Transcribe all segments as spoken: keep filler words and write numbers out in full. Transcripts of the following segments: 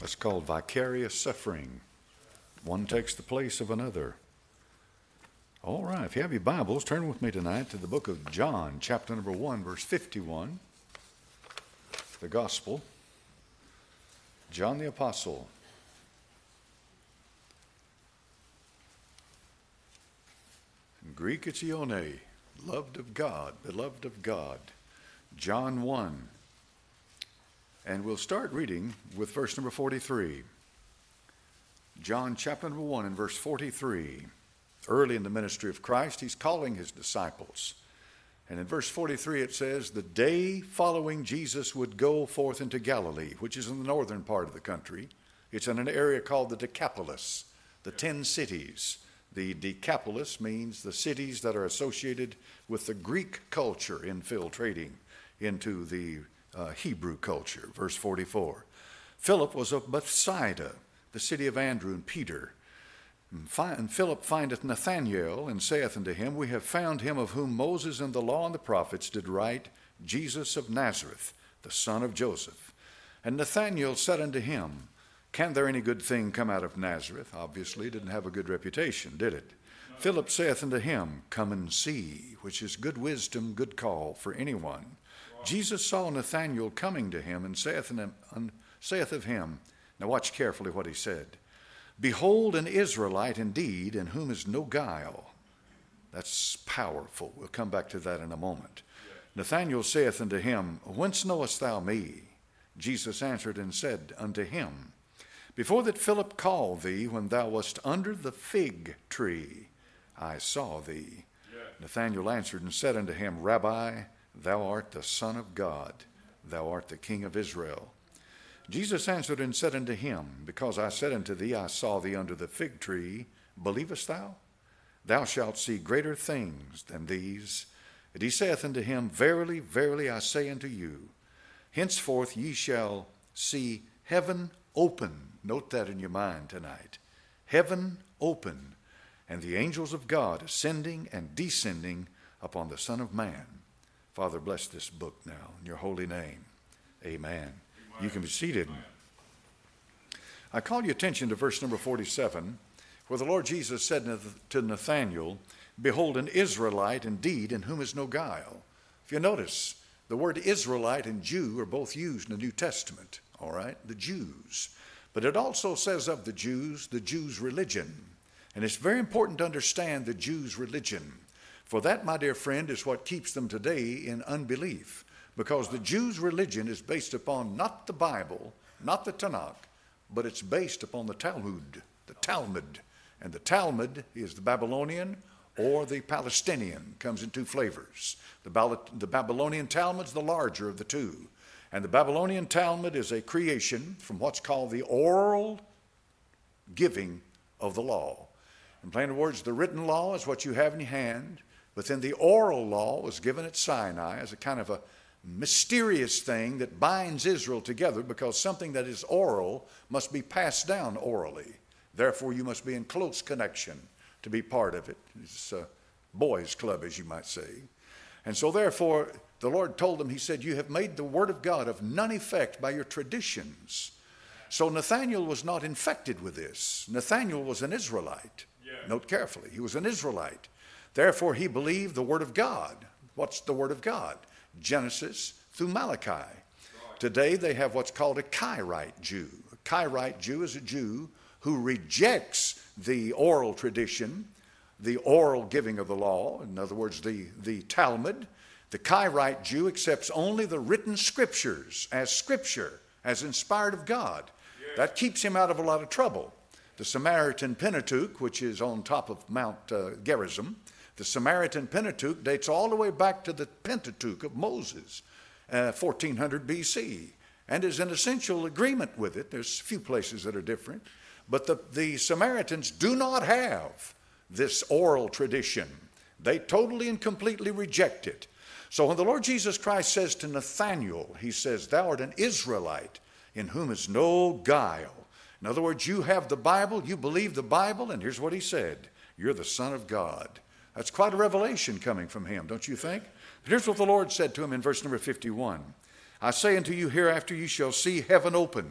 That's called vicarious suffering. One takes the place of another. All right, if you have your Bibles, turn with me tonight to the book of John, chapter number one, verse fifty-one. The Gospel. John the Apostle. In Greek, it's Ione, loved of God, beloved of God. John one. And we'll start reading with verse number forty-three. John chapter number one and verse forty-three. Early in the ministry of Christ, he's calling his disciples. And in verse forty-three it says, the day following Jesus would go forth into Galilee, which is in the northern part of the country. It's in an area called the Decapolis, the ten cities. The Decapolis means the cities that are associated with the Greek culture infiltrating into the uh, Hebrew culture. Verse forty-four. Philip was of Bethsaida, the city of Andrew and Peter. And Philip findeth Nathanael, and saith unto him, we have found him of whom Moses and the law and the prophets did write, Jesus of Nazareth, the son of Joseph. And Nathanael said unto him, can there any good thing come out of Nazareth? Obviously, didn't have a good reputation, did it? No. Philip saith unto him, come and see, which is good wisdom, good call for anyone. Wow. Jesus saw Nathanael coming to him, and saith, him, and saith of him, now watch carefully what he said, behold an Israelite indeed, in whom is no guile. That's powerful. We'll come back to that in a moment. Yes. Nathanael saith unto him, whence knowest thou me? Jesus answered and said unto him, before that Philip called thee, when thou wast under the fig tree, I saw thee. Yes. Nathanael answered and said unto him, Rabbi, thou art the Son of God, thou art the King of Israel. Jesus answered and said unto him, because I said unto thee, I saw thee under the fig tree, believest thou? Thou shalt see greater things than these. And he saith unto him, verily, verily, I say unto you, henceforth ye shall see heaven open. Note that in your mind tonight. Heaven open, and the angels of God ascending and descending upon the Son of Man. Father, bless this book now in your holy name. Amen. You can be seated. I call your attention to verse number forty-seven, where the Lord Jesus said to Nathanael, behold, an Israelite indeed, in whom is no guile. If you notice, the word Israelite and Jew are both used in the New Testament, all right, the Jews. But it also says of the Jews, the Jews' religion. And it's very important to understand the Jews' religion. For that, my dear friend, is what keeps them today in unbelief. Because the Jews' religion is based upon not the Bible, not the Tanakh, but it's based upon the Talmud, the Talmud. And the Talmud is the Babylonian or the Palestinian, comes in two flavors. The, Bal- the Babylonian Talmud's the larger of the two. And the Babylonian Talmud is a creation from what's called the oral giving of the law. In plain words, the written law is what you have in your hand, but then the oral law was given at Sinai as a kind of a mysterious thing that binds Israel together, because something that is oral must be passed down orally. Therefore, you must be in close connection to be part of it. It's a boys' club, as you might say. And so therefore, the Lord told them, he said, you have made the word of God of none effect by your traditions. So Nathanael was not infected with this. Nathanael was an Israelite. Yeah. Note carefully, he was an Israelite. Therefore, he believed the word of God. What's the word of God? Genesis through Malachi. Right. Today they have what's called a Karaite Jew. A Karaite Jew is a Jew who rejects the oral tradition, the oral giving of the law, in other words, the, the Talmud. The Karaite Jew accepts only the written scriptures as scripture, as inspired of God. Yes. That keeps him out of a lot of trouble. The Samaritan Pentateuch, which is on top of Mount uh, Gerizim, the Samaritan Pentateuch dates all the way back to the Pentateuch of Moses, uh, fourteen hundred B C, and is in essential agreement with it. There's a few places that are different, but the, the Samaritans do not have this oral tradition. They totally and completely reject it. So when the Lord Jesus Christ says to Nathanael, he says, thou art an Israelite in whom is no guile. In other words, you have the Bible, you believe the Bible, and here's what he said, you're the Son of God. That's quite a revelation coming from him, don't you think? But here's what the Lord said to him in verse number fifty-one. I say unto you, hereafter you shall see heaven open.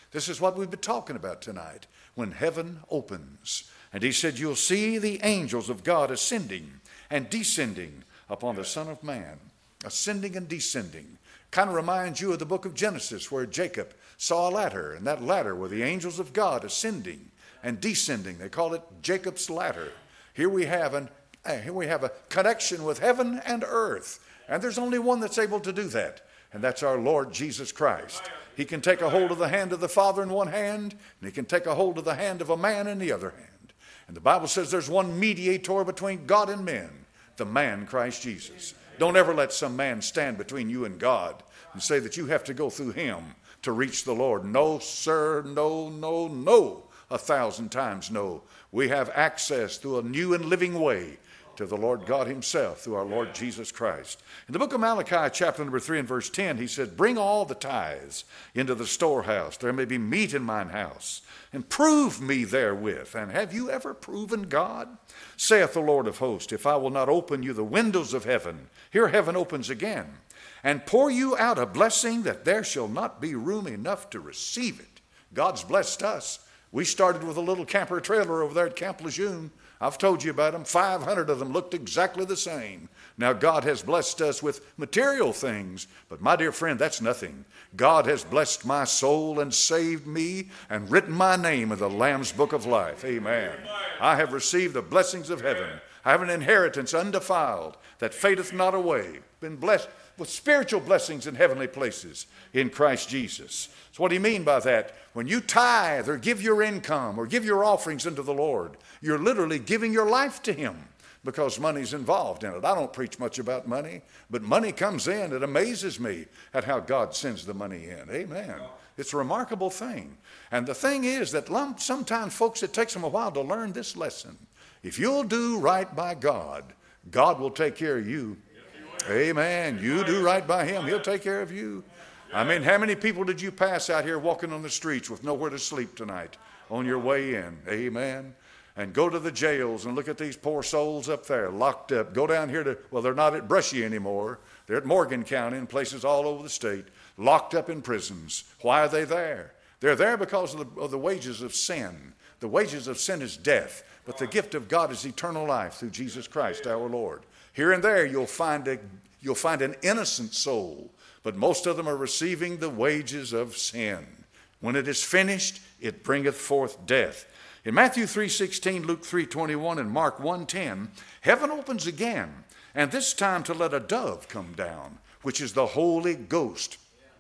This is what we've been talking about tonight, when heaven opens. And he said, you'll see the angels of God ascending and descending upon the Son of Man. Ascending and descending. Kind of reminds you of the book of Genesis, where Jacob saw a ladder, and that ladder were the angels of God ascending and descending. They call it Jacob's ladder. Here we have an here we have a connection with heaven and earth. And there's only one that's able to do that, and that's our Lord Jesus Christ. He can take a hold of the hand of the Father in one hand, and he can take a hold of the hand of a man in the other hand. And the Bible says there's one mediator between God and men, the man Christ Jesus. Don't ever let some man stand between you and God and say that you have to go through him to reach the Lord. No, sir, no, no, no. A thousand times no. We have access through a new and living way to the Lord God himself through our Lord Jesus Christ. In the book of Malachi, chapter number three and verse ten, he said, bring all the tithes into the storehouse. There may be meat in mine house, and prove me therewith. And have you ever proven God? Saith the Lord of hosts, if I will not open you the windows of heaven, here heaven opens again, and pour you out a blessing that there shall not be room enough to receive it. God's blessed us. We started with a little camper trailer over there at Camp Lejeune. I've told you about them. five hundred of them looked exactly the same. Now God has blessed us with material things, but my dear friend, that's nothing. God has blessed my soul and saved me and written my name in the Lamb's Book of Life. Amen. I have received the blessings of heaven. I have an inheritance undefiled that fadeth not away. Been blessed with spiritual blessings in heavenly places in Christ Jesus. So what do you mean by that? When you tithe or give your income or give your offerings unto the Lord, you're literally giving your life to him, because money's involved in it. I don't preach much about money, but money comes in. It amazes me at how God sends the money in. Amen. It's a remarkable thing. And the thing is that sometimes, folks, it takes them a while to learn this lesson. If you'll do right by God, God will take care of you. Amen. You do right by him, he'll take care of you. I mean, how many people did you pass out here walking on the streets with nowhere to sleep tonight on your way in? Amen. And go to the jails and look at these poor souls up there locked up. Go down here to, well, they're not at Brushy anymore. They're at Morgan County and places all over the state, locked up in prisons. Why are they there? They're there because of the, of the wages of sin. The wages of sin is death, but the gift of God is eternal life through Jesus Christ our Lord. Here and there you'll find a, you'll find an innocent soul, but most of them are receiving the wages of sin. When it is finished, it bringeth forth death. In Matthew three sixteen, Luke three twenty-one, and Mark one ten, heaven opens again, and this time to let a dove come down, which is the Holy Ghost,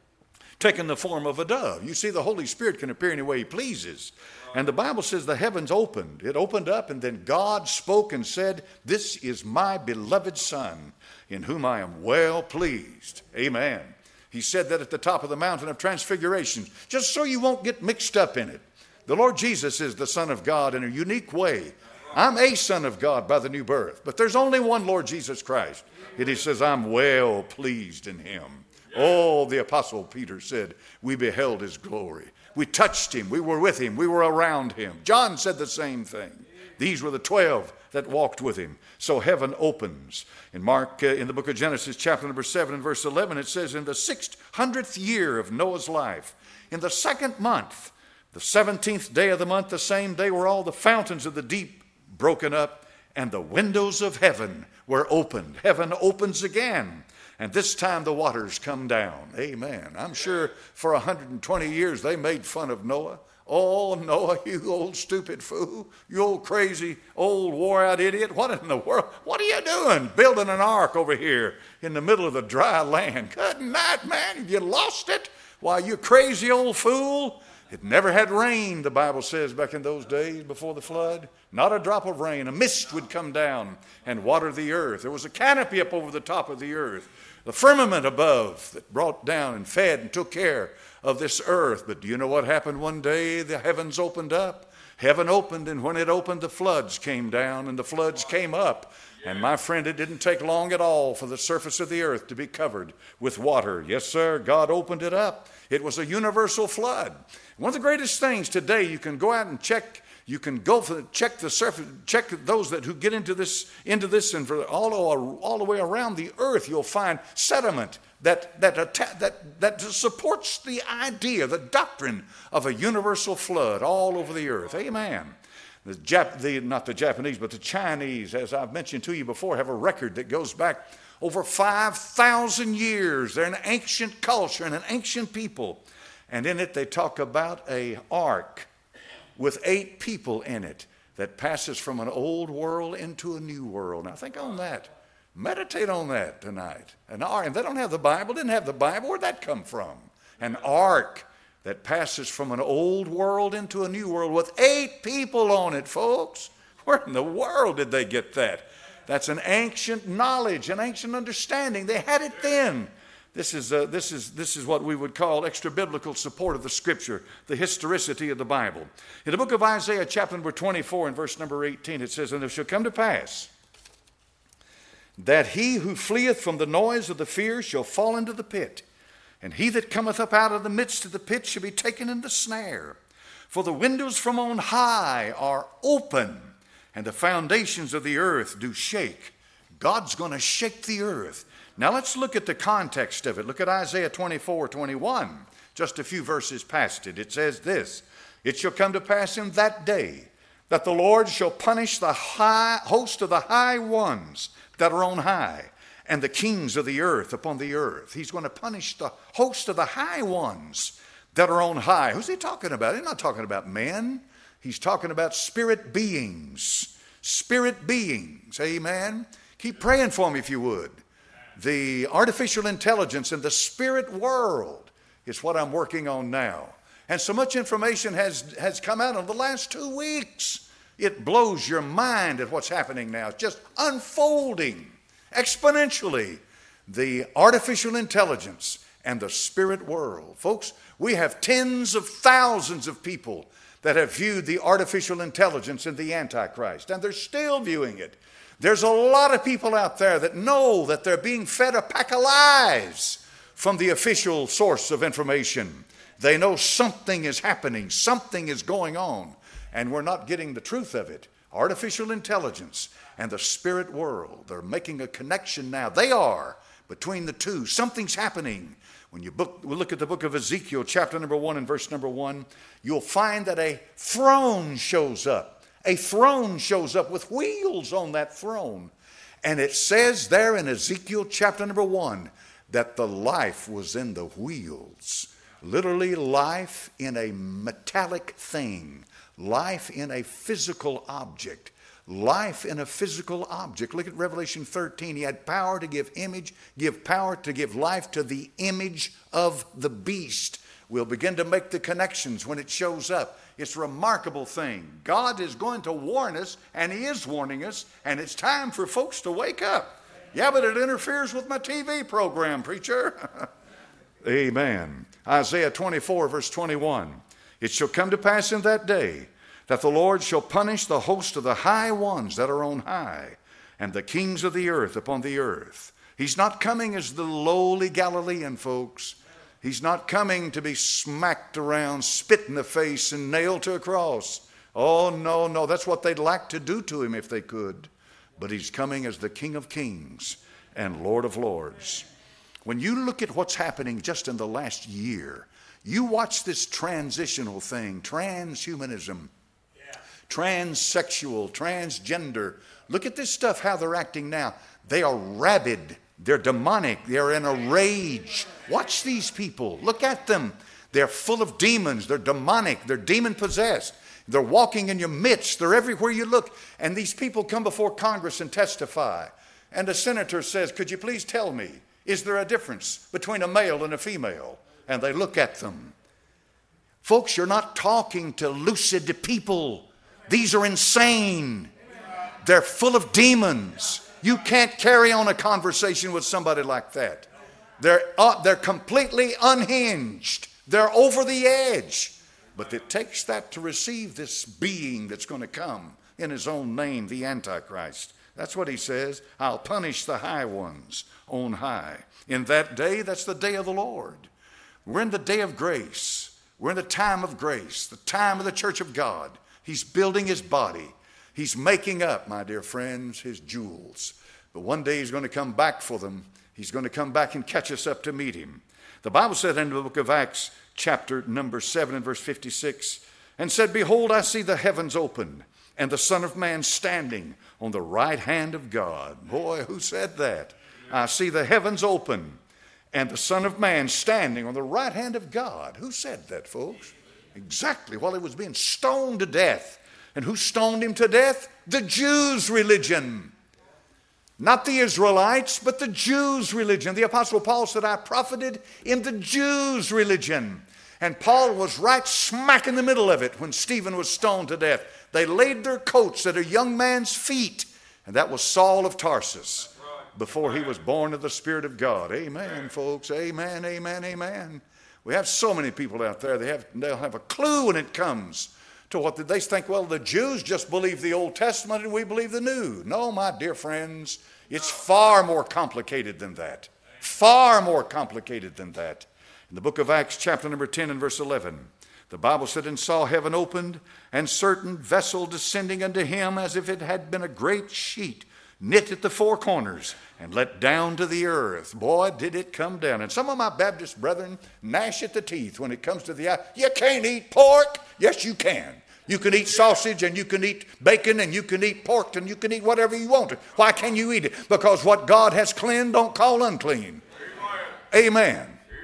taking the form of a dove. You see, the Holy Spirit can appear any way he pleases. And the Bible says the heavens opened. It opened up, and then God spoke and said, this is my beloved Son, in whom I am well pleased. Amen. He said that at the top of the mountain of transfiguration, just so you won't get mixed up in it. The Lord Jesus is the Son of God in a unique way. I'm a son of God by the new birth, but there's only one Lord Jesus Christ. And he says, I'm well pleased in him. Oh, the Apostle Peter said, we beheld his glory. We touched him. We were with him. We were around him. John said the same thing. These were the twelve that walked with him. So heaven opens. In Mark, uh, in the book of Genesis, chapter number seven and verse eleven, it says, in the six hundredth year of Noah's life, in the second month, the seventeenth day of the month, the same day were all the fountains of the deep broken up, and the windows of heaven were opened. Heaven opens again. And this time the waters come down. Amen. I'm sure for one hundred twenty years they made fun of Noah. Oh, Noah, you old stupid fool. You old crazy, old wore-out idiot. What in the world? What are you doing? Building an ark over here in the middle of the dry land. Good night, man. Have you lost it? Why, you crazy old fool. It never had rain, the Bible says, back in those days before the flood. Not a drop of rain. A mist would come down and water the earth. There was a canopy up over the top of the earth. The firmament above that brought down and fed and took care of this earth. But do you know what happened one day? The heavens opened up. Heaven opened, and when it opened, the floods came down and the floods came up. And my friend, it didn't take long at all for the surface of the earth to be covered with water. Yes, sir, God opened it up. It was a universal flood. One of the greatest things today, you can go out and check You can go for check the surface, check those that who get into this into this, and for all all the way around the earth, you'll find sediment that that that that supports the idea, the doctrine of a universal flood all over the earth. Amen. The, Jap, the not the Japanese, but the Chinese, as I've mentioned to you before, have a record that goes back over five thousand years. They're an ancient culture and an ancient people, and in it they talk about a ark with eight people in it that passes from an old world into a new world. Now think on that. Meditate on that tonight. An ark, and they don't have the Bible, didn't have the Bible. Where'd that come from? An ark that passes from an old world into a new world with eight people on it, folks. Where in the world did they get that? That's an ancient knowledge, an ancient understanding. They had it then. This is, uh, this is, this is what we would call extra-biblical support of the Scripture, the historicity of the Bible. In the book of Isaiah, chapter number twenty-four, and verse number eighteen, it says, "And it shall come to pass that he who fleeth from the noise of the fear shall fall into the pit, and he that cometh up out of the midst of the pit shall be taken in the snare. For the windows from on high are open, and the foundations of the earth do shake." God's going to shake the earth. Now let's look at the context of it. Look at Isaiah twenty-four, twenty-one, just a few verses past it. It says this, "It shall come to pass in that day that the Lord shall punish the high host of the high ones that are on high, and the kings of the earth upon the earth." He's going to punish the host of the high ones that are on high. Who's he talking about? He's not talking about men. He's talking about spirit beings. Spirit beings. Amen. Keep praying for me if you would. The artificial intelligence in the spirit world is what I'm working on now. And so much information has, has come out in the last two weeks. It blows your mind at what's happening now. It's just unfolding exponentially. The artificial intelligence and the spirit world. Folks, we have tens of thousands of people that have viewed the artificial intelligence and the Antichrist, and they're still viewing it. There's a lot of people out there that know that they're being fed a pack of lies from the official source of information. They know something is happening, something is going on, and we're not getting the truth of it. Artificial intelligence and the spirit world, they're making a connection now. They are between the two. Something's happening. When you book, we look at the book of Ezekiel, chapter number one and verse number one, you'll find that a throne shows up. A throne shows up with wheels on that throne. And it says there in Ezekiel chapter number one that the life was in the wheels. Literally life in a metallic thing. Life in a physical object. Life in a physical object. Look at Revelation thirteen. He had power to give image, give power to give life to the image of the beast. We'll begin to make the connections when it shows up. It's a remarkable thing. God is going to warn us, and he is warning us, and it's time for folks to wake up. Yeah, but it interferes with my T V program, preacher. Amen. Isaiah twenty-four, verse twenty-one. "It shall come to pass in that day that the Lord shall punish the host of the high ones that are on high, and the kings of the earth upon the earth." He's not coming as the lowly Galilean, folks. He's not coming to be smacked around, spit in the face, and nailed to a cross. Oh, no, no. That's what they'd like to do to him if they could. But he's coming as the King of Kings and Lord of Lords. When you look at what's happening just in the last year, you watch this transitional thing, transhumanism, yeah. transsexual, transgender. Look at this stuff, how they're acting now. They are rabid. They're demonic. They're in a rage. Watch these people. Look at them. They're full of demons. They're demonic. They're demon-possessed. They're walking in your midst. They're everywhere you look. And these people come before Congress and testify. And a senator says, "Could you please tell me, is there a difference between a male and a female?" And they look at them. Folks, you're not talking to lucid people. These are insane. They're full of demons. You can't carry on a conversation with somebody like that. They're, uh, they're completely unhinged. They're over the edge. But it takes that to receive this being that's going to come in his own name, the Antichrist. That's what he says. "I'll punish the high ones on high." In that day, that's the day of the Lord. We're in the day of grace. We're in the time of grace, the time of the church of God. He's building his body. He's making up, my dear friends, his jewels. But one day he's going to come back for them. He's going to come back and catch us up to meet him. The Bible said in the book of Acts, chapter number seven and verse fifty-six, and said, behold, I see the heavens opened, and the Son of Man standing on the right hand of God. Boy, who said that? I see the heavens open, and the Son of Man standing on the right hand of God. Who said that, folks? Exactly, while he was being stoned to death. And who stoned him to death? The Jews' religion. Not the Israelites, but the Jews' religion. The Apostle Paul said, I profited in the Jews' religion. And Paul was right smack in the middle of it when Stephen was stoned to death. They laid their coats at a young man's feet, and that was Saul of Tarsus before he was born of the Spirit of God. Amen, folks. Amen, amen, amen. We have so many people out there, they have, they'll have a clue when it comes to what they think, well, the Jews just believe the Old Testament and we believe the New. No, my dear friends, it's far more complicated than that. Far more complicated than that. In the book of Acts, chapter number ten and verse eleven, the Bible said, and saw heaven opened, and certain vessel descending unto him as if it had been a great sheet, knit at the four corners, and let down to the earth. Boy, did it come down. And some of my Baptist brethren gnash at the teeth when it comes to the eye. You can't eat pork. Yes, you can. You can eat sausage, and you can eat bacon, and you can eat pork, and you can eat whatever you want to. Why can you eat it? Because what God has cleansed, don't call unclean. Amen. Amen.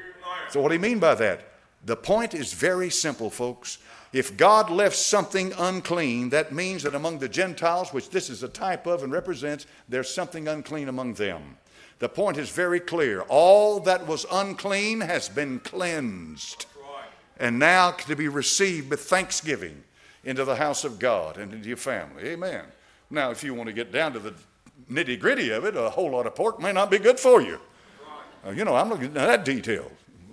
So what do you mean by that? The point is very simple, folks. If God left something unclean, that means that among the Gentiles, which this is a type of and represents, there's something unclean among them. The point is very clear. All that was unclean has been cleansed. And now to be received with thanksgiving into the house of God and into your family. Amen. Now, if you want to get down to the nitty-gritty of it, a whole lot of pork may not be good for you. Uh, you know, I'm looking at that detail.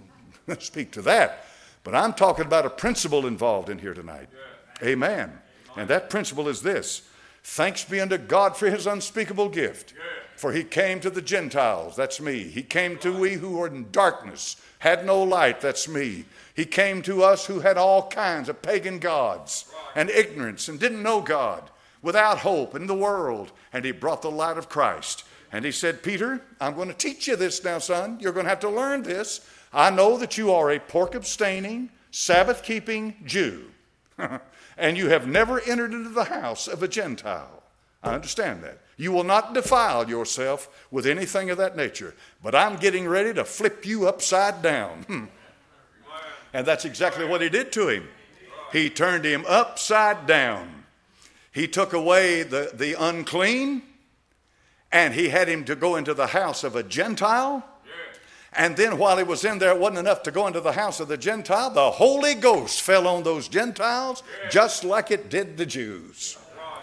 Speak to that. But I'm talking about a principle involved in here tonight. Yeah. Amen. Amen. And that principle is this. Thanks be unto God for his unspeakable gift. Yeah. For he came to the Gentiles. That's me. He came to we who were in darkness, had no light. That's me. He came to us who had all kinds of pagan gods and ignorance and didn't know God, without hope in the world. And he brought the light of Christ. And he said, Peter, I'm going to teach you this now, son. You're going to have to learn this. I know that you are a pork-abstaining, Sabbath-keeping Jew, and you have never entered into the house of a Gentile. I understand that. You will not defile yourself with anything of that nature, but I'm getting ready to flip you upside down. Hmm. And that's exactly what he did to him. He turned him upside down. He took away the, the unclean, and he had him to go into the house of a Gentile. And then while he was in there, it wasn't enough to go into the house of the Gentile. The Holy Ghost fell on those Gentiles just like it did the Jews.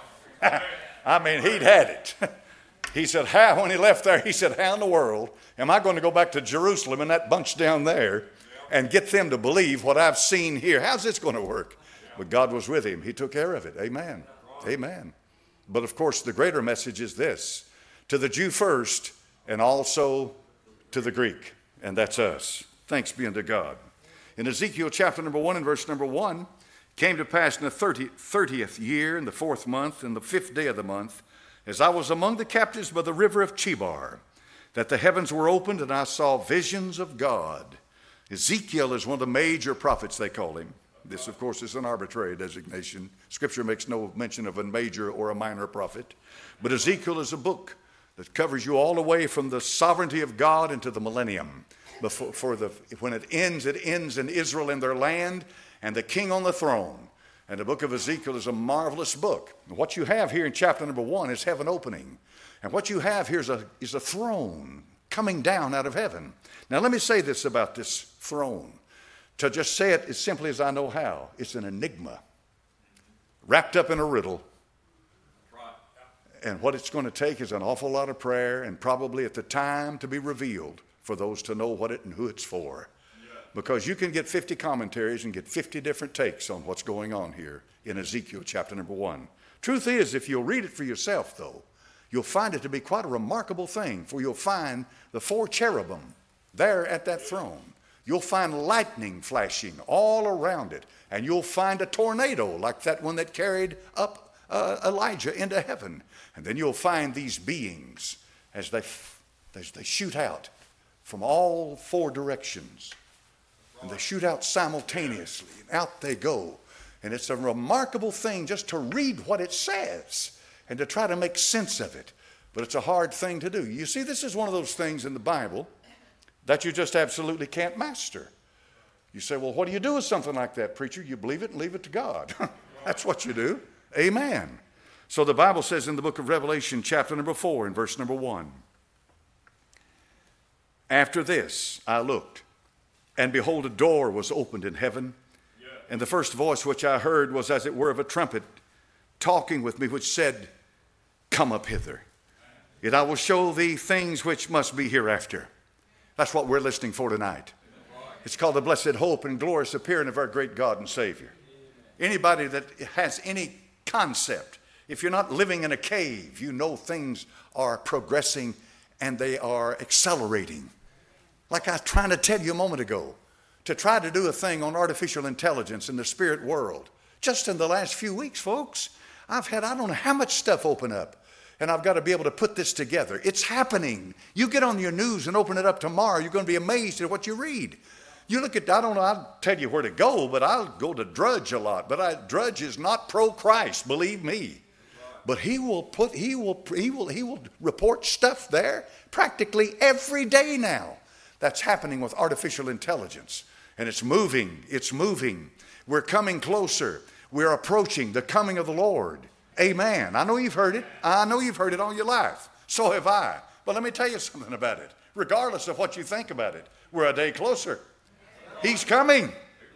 I mean, he'd had it. He said, how, when he left there, he said, how in the world am I going to go back to Jerusalem and that bunch down there and get them to believe what I've seen here? How's this going to work? But God was with him. He took care of it. Amen. Amen. But of course, the greater message is this. To the Jew first, and also to the Greek. And that's us. Thanks be unto God. In Ezekiel chapter number one and verse number one, came to pass in the thirtieth year, in the fourth month, in the fifth day of the month, as I was among the captives by the river of Chebar, that the heavens were opened, and I saw visions of God. Ezekiel is one of the major prophets, they call him. This, of course, is an arbitrary designation. Scripture makes no mention of a major or a minor prophet. But Ezekiel is a book that covers you all the way from the sovereignty of God into the millennium. Before, for the, when it ends, it ends in Israel and their land and the king on the throne. And the book of Ezekiel is a marvelous book. And what you have here in chapter number one is heaven opening. And what you have here is a, is a throne coming down out of heaven. Now let me say this about this throne. To just say it as simply as I know how. It's an enigma wrapped up in a riddle. And what it's going to take is an awful lot of prayer and probably at the time to be revealed for those to know what it and who it's for. Yeah. Because you can get fifty commentaries and get fifty different takes on what's going on here in Ezekiel chapter number one. Truth is, if you'll read it for yourself, though, you'll find it to be quite a remarkable thing, for you'll find the four cherubim there at that throne. You'll find lightning flashing all around it. And you'll find a tornado like that one that carried up uh, Elijah into heaven. And then you'll find these beings as they, as they shoot out from all four directions. And they shoot out simultaneously. And out they go. And it's a remarkable thing just to read what it says and to try to make sense of it. But it's a hard thing to do. You see, this is one of those things in the Bible that you just absolutely can't master. You say, well, what do you do with something like that, preacher? You believe it and leave it to God. That's what you do. Amen. So the Bible says in the book of Revelation, chapter number four, and verse number one, after this I looked, and behold, a door was opened in heaven. And the first voice which I heard was as it were of a trumpet talking with me, which said, come up hither, yet I will show thee things which must be hereafter. That's what we're listening for tonight. It's called the blessed hope and glorious appearing of our great God and Savior. Anybody that has any concept, if you're not living in a cave, you know things are progressing and they are accelerating. Like I was trying to tell you a moment ago, to try to do a thing on artificial intelligence in the spirit world. Just in the last few weeks, folks, I've had I don't know how much stuff open up. And I've got to be able to put this together. It's happening. You get on your news and open it up tomorrow, you're going to be amazed at what you read. You look at, I don't know, I'll tell you where to go, but I'll go to Drudge a lot. But I, Drudge is not pro-Christ, believe me. But he will put, he will, he will, he will report stuff there practically every day now. That's happening with artificial intelligence. And it's moving, it's moving. We're coming closer. We're approaching the coming of the Lord. Amen. I know you've heard it. I know you've heard it all your life. So have I. But let me tell you something about it. Regardless of what you think about it, we're a day closer. He's coming.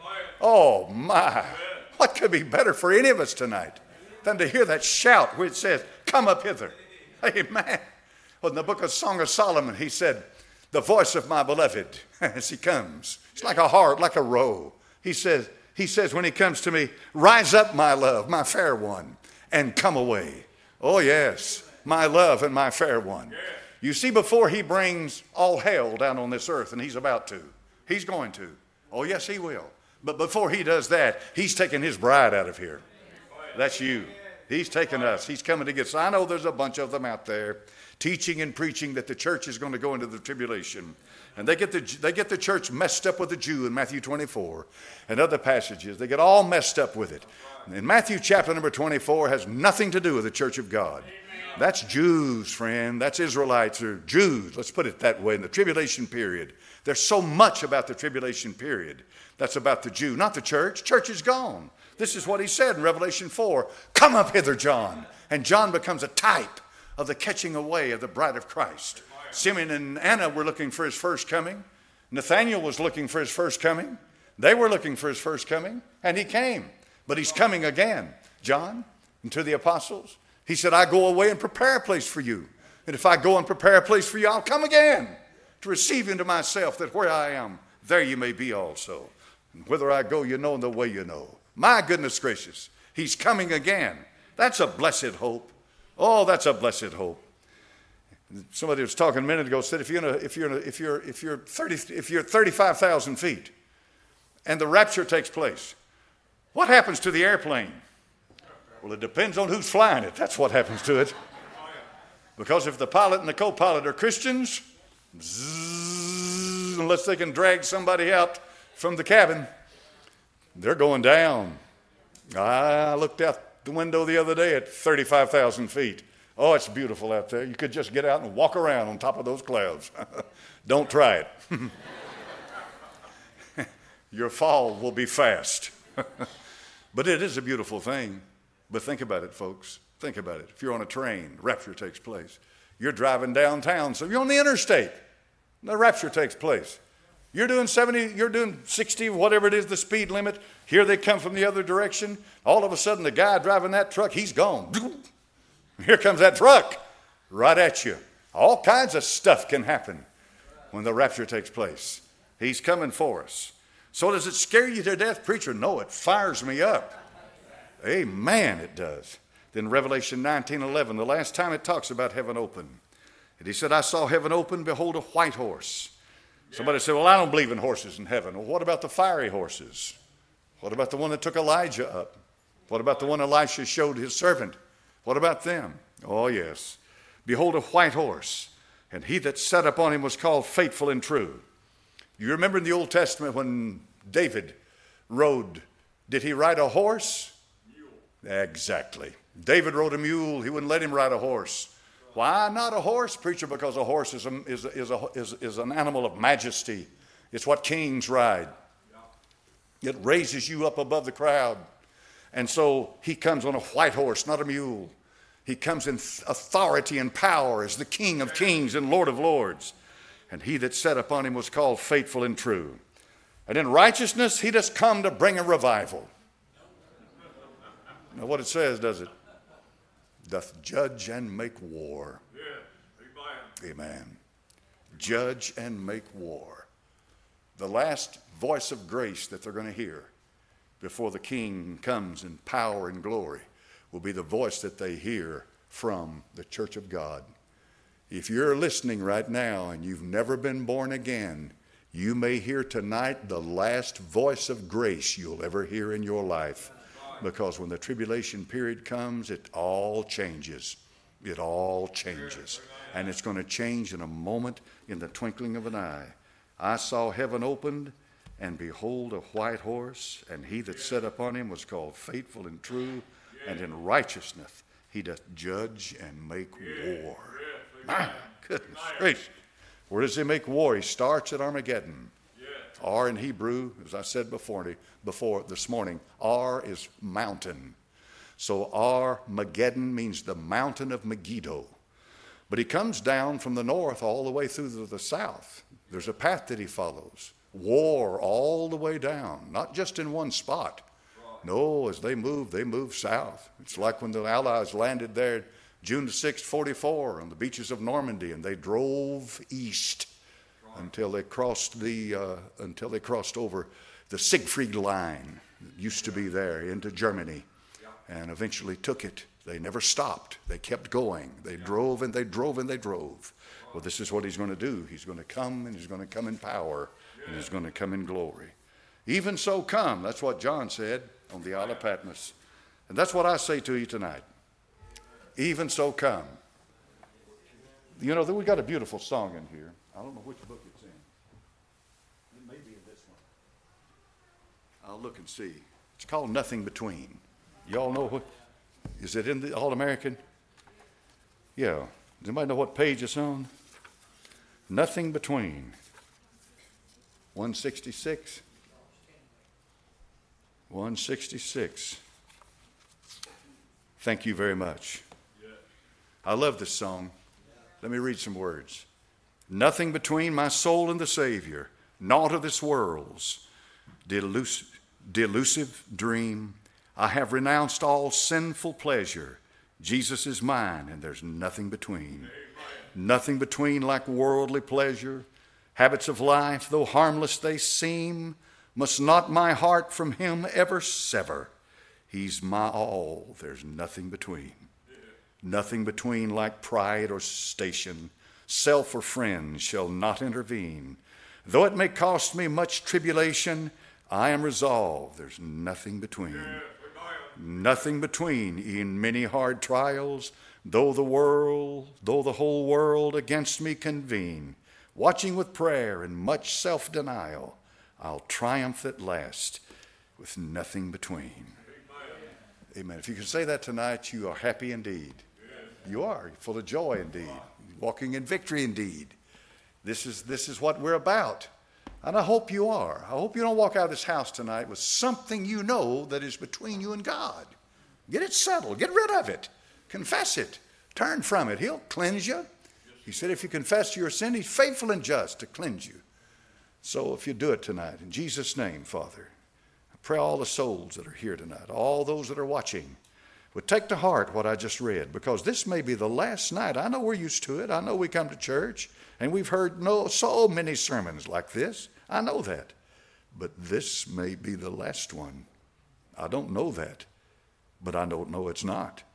Oh my. What could be better for any of us tonight than to hear that shout where it says, come up hither. Amen. Well, in the book of Song of Solomon, he said, the voice of my beloved as he comes. It's like a heart, like a roe. He says, he says when he comes to me, rise up, my love, my fair one, and come away. Oh yes, my love and my fair one. You see, before he brings all hell down on this earth, and he's about to, he's going to. Oh yes, he will. But before he does that, he's taking his bride out of here. That's you. He's taking us. He's coming to get us. I know there's a bunch of them out there teaching and preaching that the church is going to go into the tribulation. And they get the, they get the church messed up with the Jew in Matthew twenty-four and other passages. They get all messed up with it. And Matthew chapter number twenty-four has nothing to do with the church of God. That's Jews, friend. That's Israelites or Jews. Let's put it that way in the tribulation period. There's so much about the tribulation period that's about the Jew, not the church. Church is gone. This is what he said in Revelation four. Come up hither, John. And John becomes a type of the catching away of the bride of Christ. Simeon and Anna were looking for his first coming. Nathaniel was looking for his first coming. They were looking for his first coming, and he came. But he's coming again. John, and to the apostles, he said, I go away and prepare a place for you. And if I go and prepare a place for you, I'll come again to receive you to myself, that where I am, there you may be also. And whither I go, you know, and the way you know. My goodness gracious, he's coming again. That's a blessed hope. Oh, that's a blessed hope. Somebody was talking a minute ago said if you're in a, if you're in a, if you're if you're thirty if you're thirty-five thousand feet, and the rapture takes place, what happens to the airplane? Well, it depends on who's flying it. That's what happens to it. Because if the pilot and the co-pilot are Christians, zzz, unless they can drag somebody out from the cabin, they're going down. I looked out the window the other day at thirty-five thousand feet. Oh, it's beautiful out there. You could just get out and walk around on top of those clouds. Don't try it. Your fall will be fast. But it is a beautiful thing. But think about it, folks. Think about it. If you're on a train, rapture takes place. You're driving downtown, so you're on the interstate. The rapture takes place. You're doing seventy, you're doing sixty, whatever it is, the speed limit. Here they come from the other direction. All of a sudden, the guy driving that truck, he's gone. Here comes that truck right at you. All kinds of stuff can happen when the rapture takes place. He's coming for us. So does it scare you to death, preacher? No, it fires me up. Amen, it does. Then Revelation nineteen eleven, the last time it talks about heaven open. And he said, I saw heaven open, behold a white horse. Somebody said, well, I don't believe in horses in heaven. Well, what about the fiery horses? What about the one that took Elijah up? What about the one Elisha showed his servant? What about them? Oh, yes. Behold, a white horse, and he that sat upon him was called Faithful and True. You remember in the Old Testament when David rode, did he ride a horse? Mule. Exactly. David rode a mule. He wouldn't let him ride a horse. Why not a horse, preacher? Because a horse is, a, is, a, is, a, is, is an animal of majesty. It's what kings ride. It raises you up above the crowd. And so he comes on a white horse, not a mule. He comes in authority and power as the King of kings and Lord of lords. And he that sat upon him was called Faithful and True. And in righteousness, he does come to bring a revival. Now what it says, does it? Doth judge and make war. Yeah. Amen. Amen. Judge and make war. The last voice of grace that they're going to hear before the King comes in power and glory will be the voice that they hear from the church of God. If you're listening right now and you've never been born again, you may hear tonight the last voice of grace you'll ever hear in your life. Because when the tribulation period comes, it all changes. It all changes. And it's going to change in a moment, in the twinkling of an eye. I saw heaven opened, and behold, a white horse, and he that sat upon him was called Faithful and True, and in righteousness he doth judge and make war. My goodness gracious. Where does he make war? He starts at Armageddon. R in Hebrew, as I said before, before this morning, R is mountain. So Armageddon means the mountain of Megiddo. But he comes down from the north all the way through to the south. There's a path that he follows. War all the way down, not just in one spot. No, as they move, they move south. It's like when the Allies landed there June the sixth, forty-four, on the beaches of Normandy, and they drove east until they crossed the uh, until they crossed over the Siegfried Line that used to be there into Germany, and eventually took it. They never stopped. They kept going. They drove and they drove and they drove. Well, this is what he's going to do. He's going to come, and he's going to come in power, and he's going to come in glory. Even so come. That's what John said on the Isle of Patmos. And that's what I say to you tonight. Even so come. You know, we got a beautiful song in here. I don't know which book it's in. It may be in this one. I'll look and see. It's called Nothing Between. Y'all know what? Is it in the All-American? Yeah. Does anybody know what page it's on? Nothing Between. one sixty-six. one sixty-six. Thank you very much. I love this song. Let me read some words. Nothing between my soul and the Savior, naught of this world's delusive, delusive dream. I have renounced all sinful pleasure. Jesus is mine, and there's nothing between. Amen. Nothing between like worldly pleasure. Habits of life, though harmless they seem, must not my heart from him ever sever. He's my all, there's nothing between. Nothing between like pride or station, self or friend shall not intervene. Though it may cost me much tribulation, I am resolved there's nothing between. Nothing between in many hard trials, though the world, though the whole world against me convene. Watching with prayer and much self-denial, I'll triumph at last with nothing between. Amen. If you can say that tonight, you are happy indeed. You are full of joy indeed, walking in victory indeed. This is, this is what we're about. And I hope you are. I hope you don't walk out of this house tonight with something you know that is between you and God. Get it settled. Get rid of it. Confess it. Turn from it. He'll cleanse you. He said if you confess your sin, he's faithful and just to cleanse you. So if you do it tonight, in Jesus' name, Father, I pray all the souls that are here tonight, all those that are watching, would take to heart what I just read, because this may be the last night. I know we're used to it. I know we come to church, and we've heard no, so many sermons like this. I know that. But this may be the last one. I don't know that, but I don't know it's not.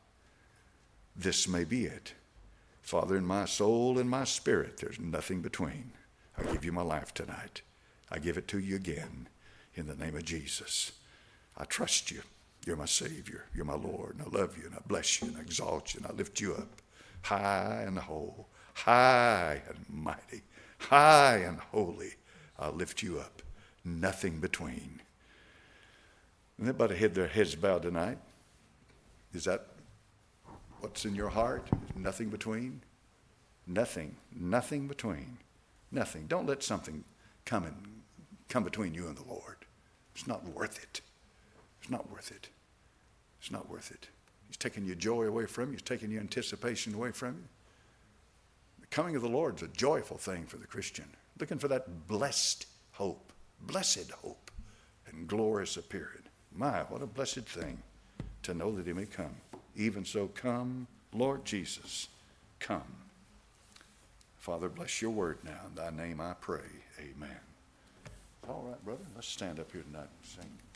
This may be it. Father, in my soul and my spirit, there's nothing between. I give you my life tonight. I give it to you again in the name of Jesus. I trust you. You're my Savior. You're my Lord. And I love you, and I bless you, and I exalt you, and I lift you up high and whole, high and mighty, high and holy. I lift you up. Nothing between. And everybody had their heads bowed tonight. Is that what's in your heart? Nothing between? Nothing. Nothing between. Nothing. Don't let something come and come between you and the Lord. It's not worth it. It's not worth it. It's not worth it. He's taking your joy away from you. He's taking your anticipation away from you. The coming of the Lord is a joyful thing for the Christian. Looking for that blessed hope, blessed hope, and glorious appearing. My, what a blessed thing to know that he may come. Even so, come, Lord Jesus, come. Father, bless your word now. In thy name I pray. Amen. All right, brother, let's stand up here tonight and sing.